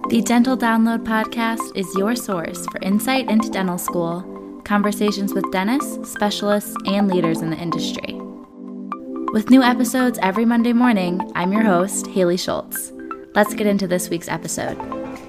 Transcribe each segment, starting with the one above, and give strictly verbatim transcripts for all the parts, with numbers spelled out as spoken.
The Dental Download podcast is your source for insight into dental school, conversations with dentists, specialists, and leaders in the industry. With new episodes every Monday morning, I'm your host, Haley Schultz. Let's get into this week's episode.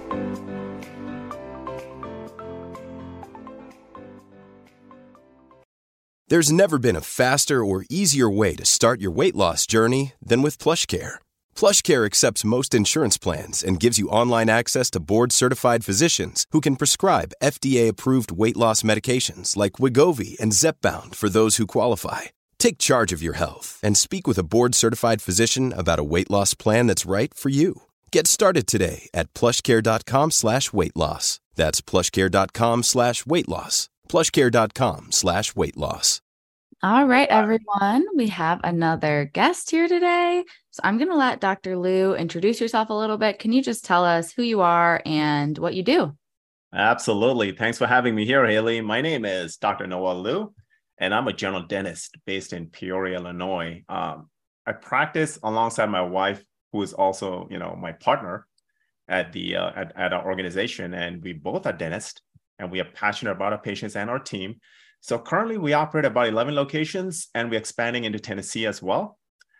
There's never been a faster or easier way to start your weight loss journey than with PlushCare. PlushCare accepts most insurance plans and gives you online access to board-certified physicians who can prescribe F D A-approved weight loss medications like Wegovy and Zepbound for those who qualify. Take charge of your health and speak with a board-certified physician about a weight loss plan that's right for you. Get started today at plushcare.com slash weight loss. That's plushcare.com slash weight loss. plushcare.com slash weight loss. All right, everyone, we have another guest here today. So I'm going to let Doctor Liu introduce yourself a little bit. Can you just tell us who you are and what you do? Absolutely. Thanks for having me here, Haley. My name is Doctor Noah Liu, and I'm a general dentist based in Peoria, Illinois. Um, I practice alongside my wife, who is also, you know, my partner at the uh, at, at our organization, and we both are dentists, and we are passionate about our patients and our team. So currently we operate about eleven locations, and we're expanding into Tennessee as well.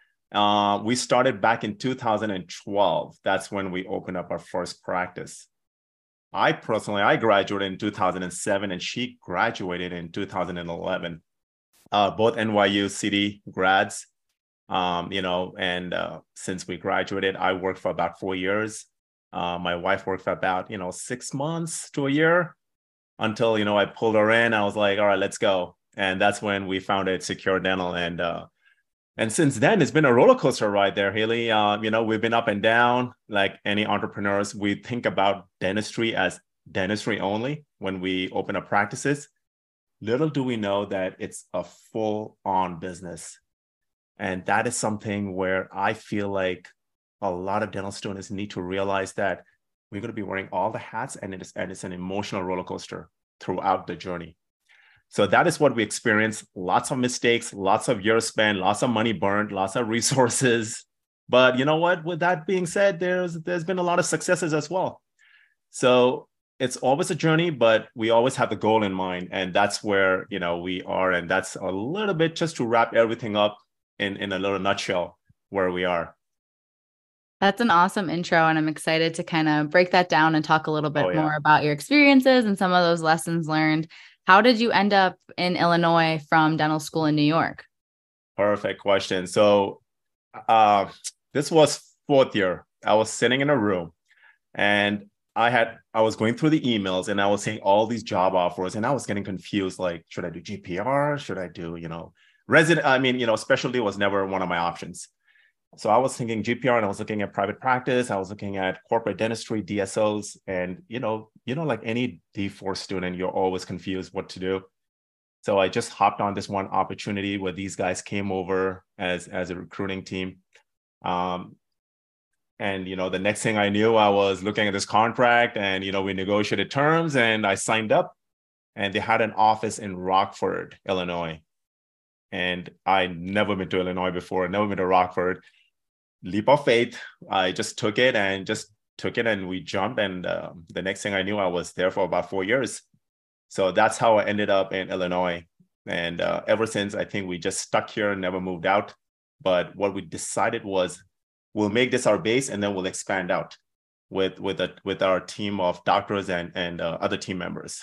Uh, we started back in two thousand twelve. That's when we opened up our first practice. I personally, I graduated in two thousand seven, and she graduated in two thousand eleven. Uh, both N Y U City grads, um, you know, and uh, since we graduated, I worked for about four years. Uh, my wife worked for about, you know, six months to a year. Until, you know, I pulled her in, I was like, all right, let's go. And that's when we founded Secure Dental. And uh, and since then, it's been a roller coaster ride there, Haley. Uh, you know, we've been up and down like any entrepreneurs. We think about dentistry as dentistry only when we open up practices. Little do we know that it's a full-on business. And that is something where I feel like a lot of dental students need to realize that we're going to be wearing all the hats, and it's, and it's an emotional roller coaster throughout the journey. So that is what we experience. Lots of mistakes, lots of years spent, lots of money burned, lots of resources. But you know what? With that being said, there's there's been a lot of successes as well. So it's always a journey, but we always have the goal in mind. And that's where, you know, we are. And that's a little bit just to wrap everything up in, in a little nutshell where we are. That's an awesome intro, and I'm excited to kind of break that down and talk a little bit Oh, yeah. more about your experiences and some of those lessons learned. How did you end up in Illinois from dental school in New York? Perfect question. So uh, this was fourth year. I was sitting in a room, and I had I was going through the emails, and I was seeing all these job offers, and I was getting confused. Like, should I do G P R? Should I do, you know, resident? I mean, you know, specialty was never one of my options. So I was thinking G P R, and I was looking at private practice. I was looking at corporate dentistry, D S Os, and you know, you know, like any D four student, you're always confused what to do. So I just hopped on this one opportunity where these guys came over as as a recruiting team, um, and you know, the next thing I knew, I was looking at this contract, and you know, we negotiated terms, and I signed up, and they had an office in Rockford, Illinois, and I never been to Illinois before, never been to Rockford. Leap of faith. I just took it and just took it and we jumped. And uh, the next thing I knew, I was there for about four years. So that's how I ended up in Illinois. And uh, ever since, I think we just stuck here and never moved out. But what we decided was we'll make this our base, and then we'll expand out with with a, with our team of doctors and, and uh, other team members.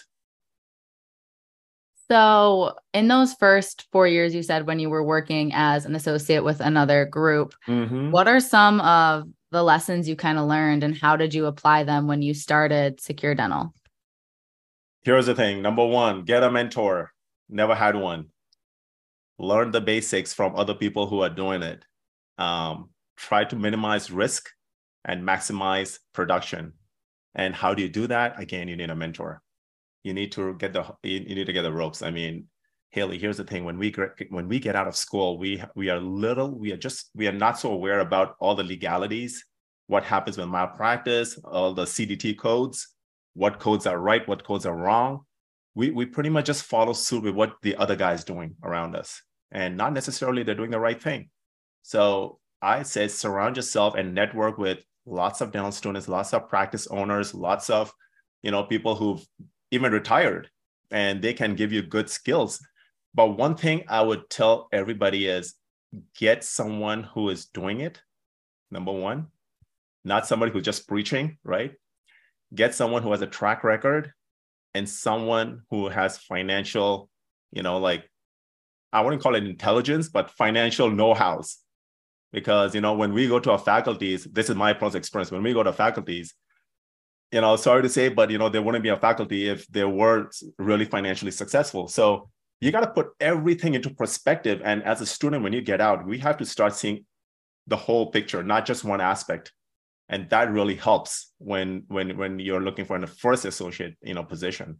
So in those first four years, you said when you were working as an associate with another group, Mm-hmm. what are some of the lessons you kind of learned, and how did you apply them when you started Secure Dental? Here's the thing. Number one, get a mentor. Never had one. Learn the basics from other people who are doing it. Um, try to minimize risk and maximize production. And how do you do that? Again, you need a mentor. You need to get the you need to get the ropes. I mean, Haley, here's the thing: when we when we get out of school, we we are little, we are just we are not so aware about all the legalities, what happens with malpractice, all the C D T codes, what codes are right, what codes are wrong. We we pretty much just follow suit with what the other guy's doing around us, and not necessarily they're doing the right thing. So I say surround yourself and network with lots of dental students, lots of practice owners, lots of, you know, people who've even retired, and they can give you good skills. But one thing I would tell everybody is get someone who is doing it, number one, not somebody who's just preaching, right? Get someone who has a track record and someone who has financial, you know, like, I wouldn't call it intelligence, but financial know-hows. Because, you know, when we go to our faculties, this is my personal experience, when we go to faculties, you know, sorry to say, but, you know, there wouldn't be a faculty if they were really financially successful. So you got to put everything into perspective. And as a student, when you get out, we have to start seeing the whole picture, not just one aspect. And that really helps when, when, when you're looking for a first associate, you know, position.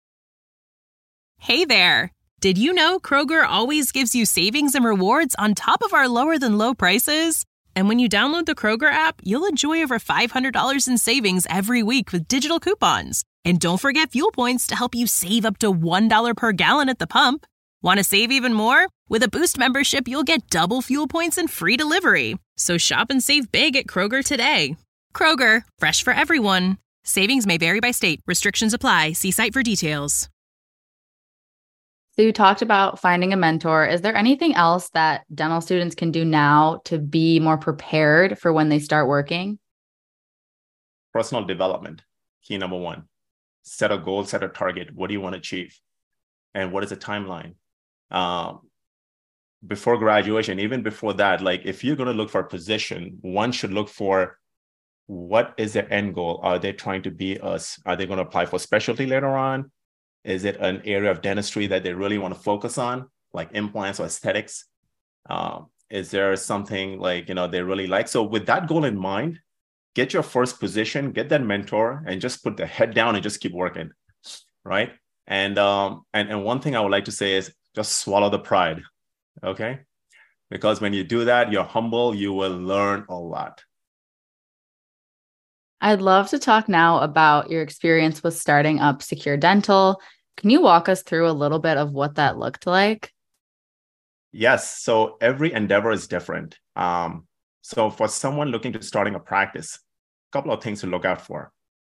Hey there. Did you know Kroger always gives you savings and rewards on top of our lower than low prices? And when you download the Kroger app, you'll enjoy over five hundred dollars in savings every week with digital coupons. And don't forget fuel points to help you save up to one dollar per gallon at the pump. Want to save even more? With a Boost membership, you'll get double fuel points and free delivery. So shop and save big at Kroger today. Kroger, fresh for everyone. Savings may vary by state. Restrictions apply. See site for details. So you talked about finding a mentor. Is there anything else that dental students can do now to be more prepared for when they start working? Personal development, key number one. Set a goal, set a target. What do you want to achieve? And what is the timeline? Um, before graduation, even before that, like if you're going to look for a position, one should look for what is their end goal? Are they trying to be us? Are they going to apply for specialty later on? Is it an area of dentistry that they really want to focus on, like implants or aesthetics? Um, is there something like, you know, they really like? So with that goal in mind, get your first position, get that mentor, and just put the head down and just keep working, right? And um, and, and one thing I would like to say is just swallow the pride, okay? Because when you do that, you're humble, you will learn a lot. I'd love to talk now about your experience with starting up Secure Dental. Can you walk us through a little bit of what that looked like? Yes. So every endeavor is different. Um, so for someone looking to starting a practice, a couple of things to look out for.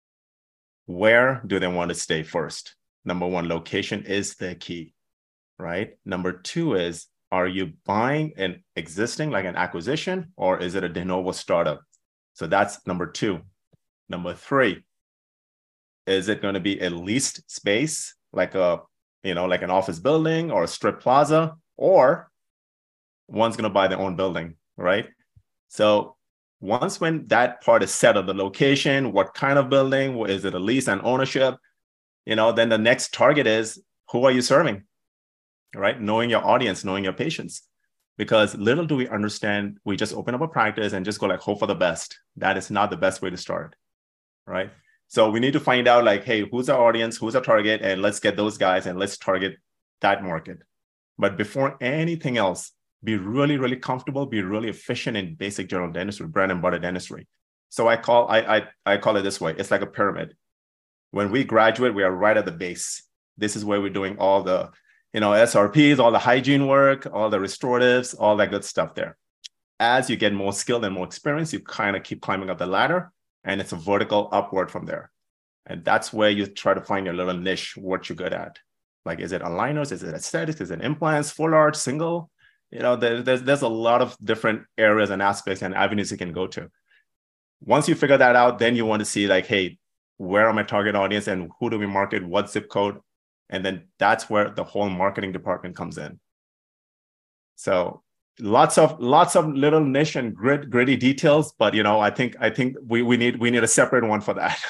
Where do they want to stay first? Number one, location is the key, right? Number two is, are you buying an existing, like an acquisition, or is it a de novo startup? So that's number two. Number three, is it going to be a leased space, like a, you know, like an office building or a strip plaza, or one's going to buy their own building, right? So once when that part is set of the location, what kind of building, is it a lease and ownership, you know, then the next target is, who are you serving, right? Knowing your audience, knowing your patients. Because little do we understand, we just open up a practice and just go like, hope for the best. That is not the best way to start. Right. So we need to find out like, hey, who's our audience, who's our target, and let's get those guys and let's target that market. But before anything else, be really, really comfortable, be really efficient in basic general dentistry, bread and butter dentistry. So I call I, I I call it this way. It's like a pyramid. When we graduate, we are right at the base. This is where we're doing all the, you know, S R Ps, all the hygiene work, all the restoratives, all that good stuff there. As you get more skilled and more experience, you kind of keep climbing up the ladder. And it's a vertical upward from there. And that's where you try to find your little niche, what you're good at. Like, is it aligners? Is it aesthetics? Is it implants, full arch, single? You know, there, there's, there's a lot of different areas and aspects and avenues you can go to. Once you figure that out, then you want to see like, hey, where are my target audience and who do we market? What zip code? And then that's where the whole marketing department comes in. So Lots of lots of little niche and grit, gritty details, but you know, I think I think we we need we need a separate one for that.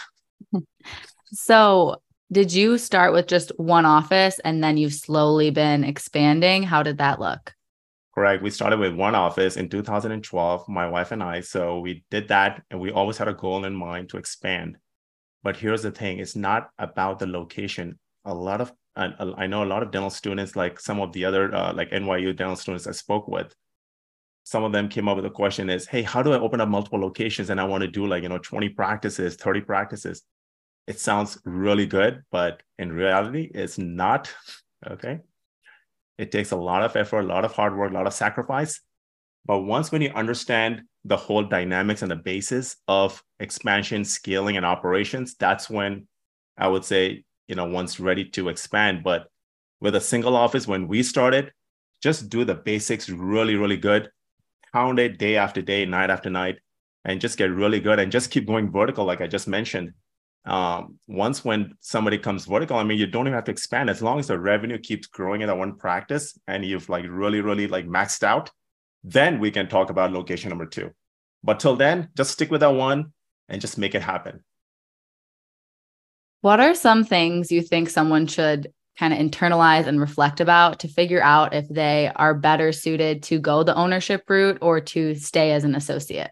So, did you start with just one office and then you've slowly been expanding? How did that look? Correct. We started with one office in two thousand twelve, my wife and I. So we did that, and we always had a goal in mind to expand. But here's the thing: it's not about the location. A lot of And I know a lot of dental students, like some of the other, uh, like N Y U dental students I spoke with, some of them came up with a question is, hey, how do I open up multiple locations? And I want to do like, you know, twenty practices, thirty practices. It sounds really good, but in reality, it's not, okay? It takes a lot of effort, a lot of hard work, a lot of sacrifice. But once when you understand the whole dynamics and the basis of expansion, scaling, and operations, that's when I would say, you know, one's ready to expand. But with a single office, when we started, just do the basics really, really good, pound it day after day, night after night, and just get really good and just keep going vertical, like I just mentioned. Um, once when somebody comes vertical, I mean, you don't even have to expand. As long as the revenue keeps growing in that one practice and you've like really, really like maxed out, then we can talk about location number two. But till then, just stick with that one and just make it happen. What are some things you think someone should kind of internalize and reflect about to figure out if they are better suited to go the ownership route or to stay as an associate?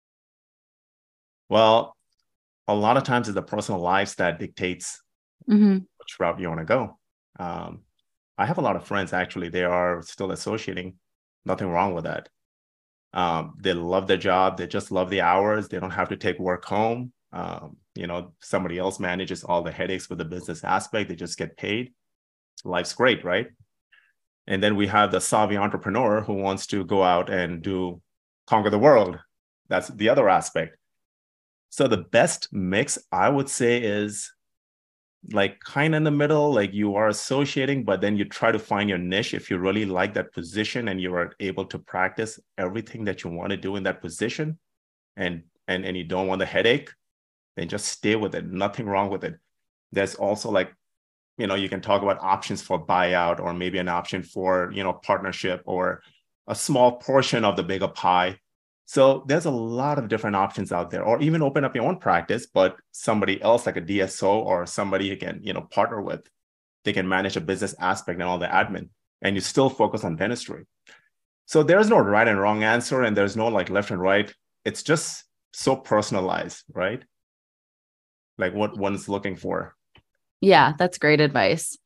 Well, a lot of times it's the personal lives that dictates mm-hmm. which route you want to go. Um, I have a lot of friends, actually, they are still associating. Nothing wrong with that. Um, they love their job. They just love the hours. They don't have to take work home. Um, you know, somebody else manages all the headaches with the business aspect. They just get paid. Life's great, right? And then we have the savvy entrepreneur who wants to go out and do conquer the world. That's the other aspect. So the best mix, I would say, is like kind of in the middle, like you are associating, but then you try to find your niche. If you really like that position and you are able to practice everything that you want to do in that position, and and and you don't want the headache, then just stay with it. Nothing wrong with it. There's also like, you know, you can talk about options for buyout or maybe an option for, you know, partnership or a small portion of the bigger pie. So there's a lot of different options out there, or even open up your own practice, but somebody else like a D S O or somebody you can, you know, partner with, they can manage a business aspect and all the admin, and you still focus on dentistry. So there's no right and wrong answer, and there's no like left and right. It's just so personalized, right? Like what one's looking for. Yeah, that's great advice.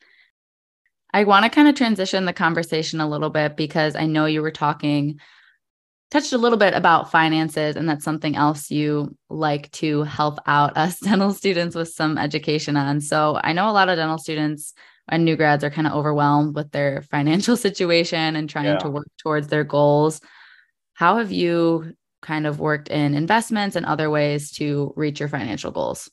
I want to kind of transition the conversation a little bit because I know you were talking touched a little bit about finances, and that's something else you like to help out us dental students with some education on. So I know a lot of dental students and new grads are kind of overwhelmed with their financial situation and trying yeah. to work towards their goals. How have you kind of worked in investments and other ways to reach your financial goals?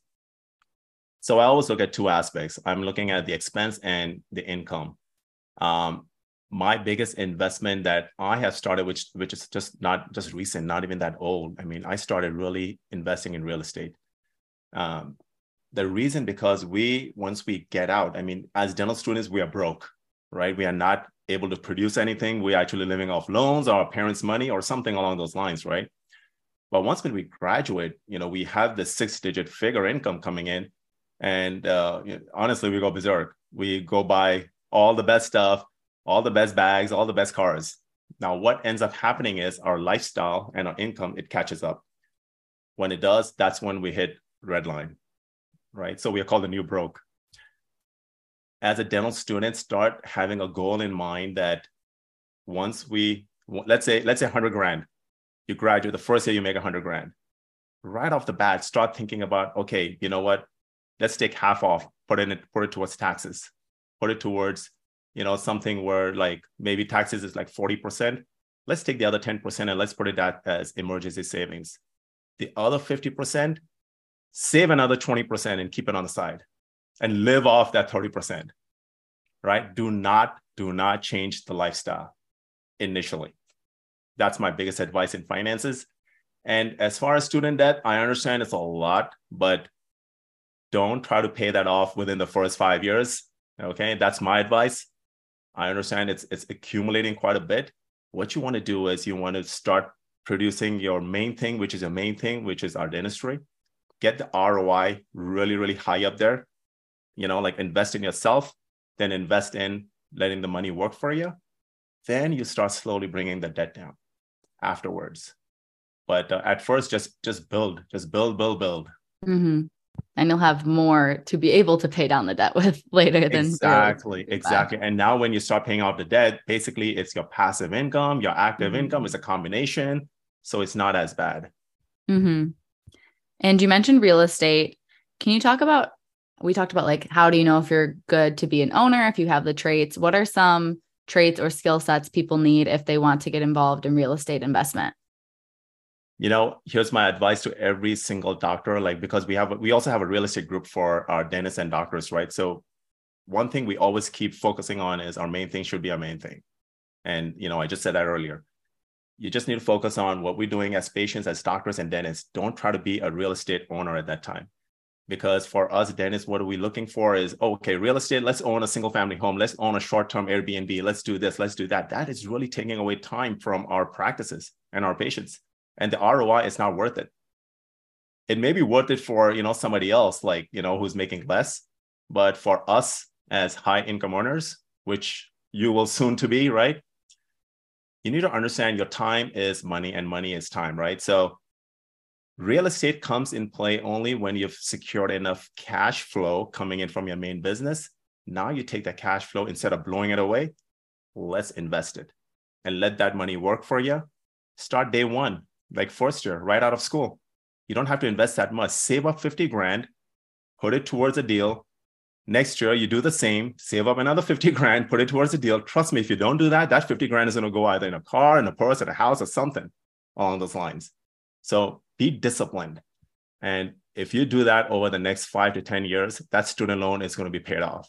So I always look at two aspects. I'm looking at the expense and the income. Um, My biggest investment that I have started, which which is just not just recent, not even that old. I mean, I started really investing in real estate. Um, the reason because we, once we get out, I mean, as dental students, we are broke, right? We are not able to produce anything. We're actually living off loans or our parents' money or something along those lines, right? But once when we graduate, you know, we have the six-digit figure income coming in, and uh, you know, honestly, we go berserk. We go buy all the best stuff, all the best bags, all the best cars. Now, what ends up happening is our lifestyle and our income, it catches up. When it does, that's when we hit red line, right? So we are called the new broke. As a dental student, start having a goal in mind that once we, let's say, let's say one hundred grand, you graduate, the first year you make one hundred grand. Right off the bat, start thinking about, okay, you know what? Let's take half off, put it, in, put it towards taxes, put it towards, you know, something where like maybe taxes is like forty percent. Let's take the other ten percent and let's put it that as emergency savings. The other fifty percent, save another twenty percent and keep it on the side and live off that thirty percent, right? Do not, do not change the lifestyle initially. That's my biggest advice in finances. And as far as student debt, I understand it's a lot, but don't try to pay that off within the first five years. Okay, that's my advice. I understand it's it's accumulating quite a bit. What you want to do is you want to start producing your main thing, which is your main thing, which is our dentistry. Get the R O I really, really high up there. You know, like invest in yourself, then invest in letting the money work for you. Then you start slowly bringing the debt down afterwards. But uh, at first, just just build, just build, build, build. Mm-hmm. And you'll have more to be able to pay down the debt with later than exactly, exactly. And now when you start paying off the debt, basically it's your passive income, your active mm-hmm. income is a combination. So it's not as bad. Mm-hmm. And you mentioned real estate. Can you talk about, we talked about like, how do you know if you're good to be an owner, if you have the traits? What are some traits or skill sets people need if they want to get involved in real estate investment? You know, here's my advice to every single doctor, like, because we have, we also have a real estate group for our dentists and doctors, right? So one thing we always keep focusing on is our main thing should be our main thing. And, you know, I just said that earlier. You just need to focus on what we're doing as patients, as doctors and dentists. Don't try to be a real estate owner at that time. Because for us dentists, what are we looking for is, oh, okay, real estate, let's own a single family home. Let's own a short-term Airbnb. Let's do this, let's do that. That is really taking away time from our practices and our patients. And the R O I is not worth it. It may be worth it for, you know, somebody else, like, you know, who's making less. But for us as high income earners, which you will soon to be, right? You need to understand your time is money and money is time, right? So real estate comes in play only when you've secured enough cash flow coming in from your main business. Now you take that cash flow, instead of blowing it away, let's invest it and let that money work for you. Start day one, like first year, right out of school. You don't have to invest that much. Save up fifty grand, put it towards a deal. Next year, you do the same, save up another fifty grand, put it towards a deal. Trust me, if you don't do that, that fifty grand is going to go either in a car, in a purse, at a house, or something along those lines. So be disciplined. And if you do that over the next five to ten years, that student loan is going to be paid off.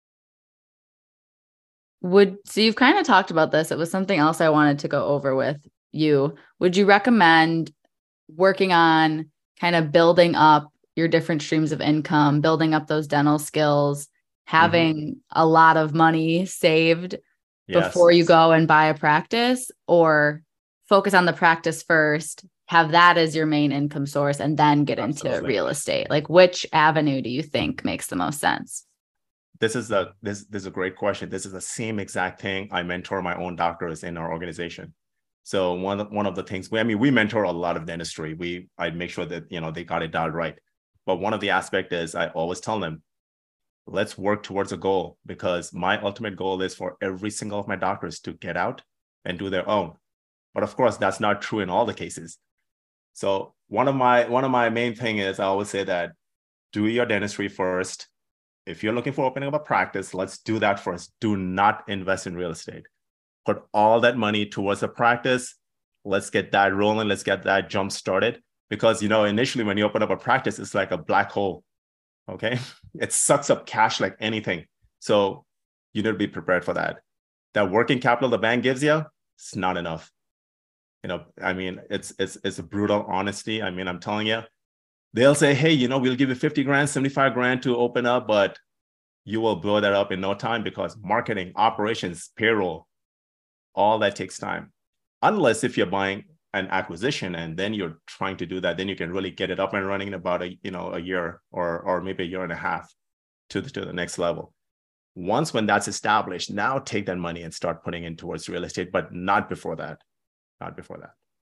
Would, so you've kind of talked about this. It was something else I wanted to go over with you. Would you recommend working on kind of building up your different streams of income, building up those dental skills, having mm-hmm. a lot of money saved yes. before you go and buy a practice, or focus on the practice first, have that as your main income source, and then get Absolutely. into real estate? Like, which avenue do you think makes the most sense? This is a this, this is a great question. This is the same exact thing. I mentor my own doctors in our organization. So one, one of the things, we, I mean, we mentor a lot of dentistry. We, I make sure that, you know, they got it dialed right. But one of the aspects is I always tell them, let's work towards a goal, because my ultimate goal is for every single of my doctors to get out and do their own. But of course, that's not true in all the cases. So one of my, one of my main thing is I always say that do your dentistry first. If you're looking for opening up a practice, let's do that first. Do not invest in real estate. Put all that money towards the practice. Let's get that rolling. Let's get that jump started. Because, you know, initially when you open up a practice, it's like a black hole, okay? It sucks up cash like anything. So you need to be prepared for that. That working capital the bank gives you, it's not enough. You know, I mean, it's it's it's a brutal honesty. I mean, I'm telling you, they'll say, hey, you know, we'll give you fifty grand, seventy-five grand to open up, but you will blow that up in no time, because marketing, operations, payroll, all that takes time. Unless if you're buying an acquisition and then you're trying to do that, then you can really get it up and running in about a, you know, a year or, or maybe a year and a half to the, to the next level. Once when that's established, now take that money and start putting in towards real estate, but not before that, not before that.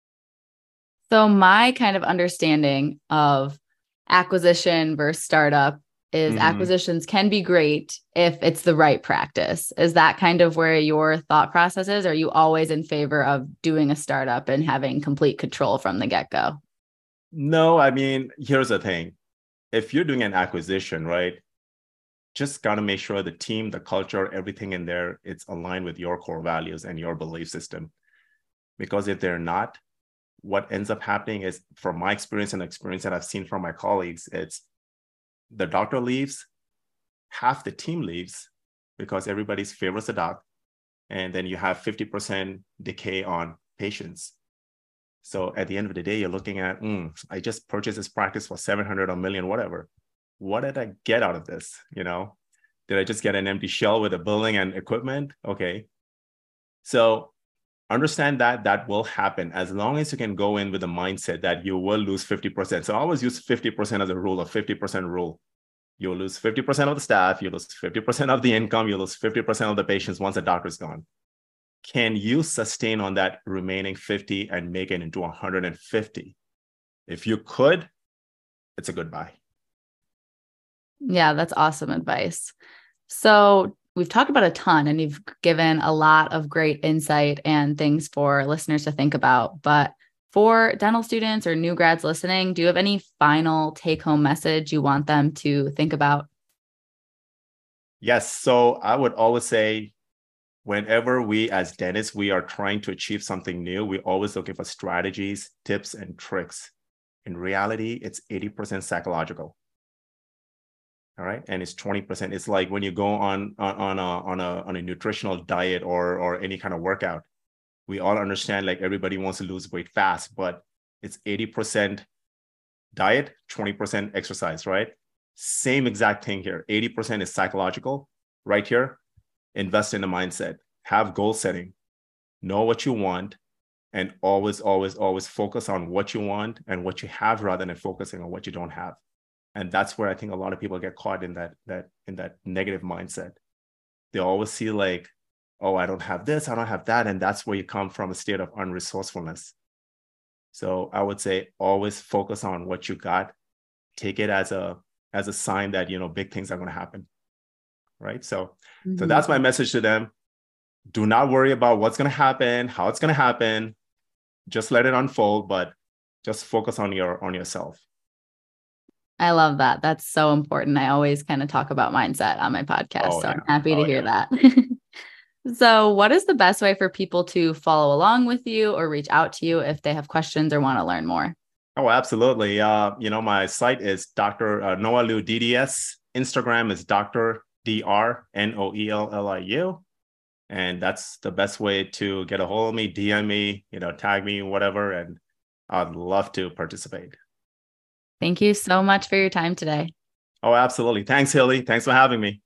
So my kind of understanding of acquisition versus startup is mm-hmm. acquisitions can be great if it's the right practice. Is that kind of where your thought process is? Or are you always in favor of doing a startup and having complete control from the get-go? No, I mean, here's the thing. If you're doing an acquisition, right, just got to make sure the team, the culture, everything in there, it's aligned with your core values and your belief system. Because if they're not, what ends up happening is, from my experience and experience that I've seen from my colleagues, it's the doctor leaves, half the team leaves because everybody's favors the doc. And then you have fifty percent decay on patients. So at the end of the day, you're looking at, mm, I just purchased this practice for seven hundred or a million, whatever. What did I get out of this? You know, did I just get an empty shell with a building and equipment? Okay. So understand that that will happen as long as you can go in with the mindset that you will lose fifty percent. So I always use fifty percent as a rule, a fifty percent rule. You'll lose fifty percent of the staff, you lose fifty percent of the income, you lose fifty percent of the patients once the doctor's gone. Can you sustain on that remaining fifty and make it into one hundred fifty? If you could, it's a good buy. Yeah, that's awesome advice. So we've talked about a ton and you've given a lot of great insight and things for listeners to think about. But for dental students or new grads listening, do you have any final take-home message you want them to think about? Yes. So I would always say, whenever we as dentists, we are trying to achieve something new, we always looking for strategies, tips, and tricks. In reality, it's eighty percent psychological. All right. And it's twenty percent. It's like when you go on, on, on, a, on, a, on a nutritional diet or, or any kind of workout, we all understand like everybody wants to lose weight fast, but it's eighty percent diet, twenty percent exercise, right? Same exact thing here. eighty percent is psychological right here. Invest in the mindset, have goal setting, know what you want, and always, always, always focus on what you want and what you have rather than focusing on what you don't have. And that's where I think a lot of people get caught in that, that, in that negative mindset. They always see like, oh, I don't have this, I don't have that. And that's where you come from, a state of unresourcefulness. So I would say always focus on what you got. Take it as a, as a sign that, you know, big things are going to happen. Right. So, mm-hmm. so that's my message to them. Do not worry about what's going to happen, how it's going to happen. Just let it unfold, but just focus on your, on yourself. I love that. That's so important. I always kind of talk about mindset on my podcast. Oh, so yeah. I'm happy to oh, hear yeah. that. So what is the best way for people to follow along with you or reach out to you if they have questions or want to learn more? Oh, absolutely. Uh, you know, my site is Doctor Uh, Noah Liu D D S. Instagram is Doctor D R N O E L L I U. And that's the best way to get a hold of me, D M me, you know, tag me, whatever. And I'd love to participate. Thank you so much for your time today. Oh, absolutely. Thanks, Hilly. Thanks for having me.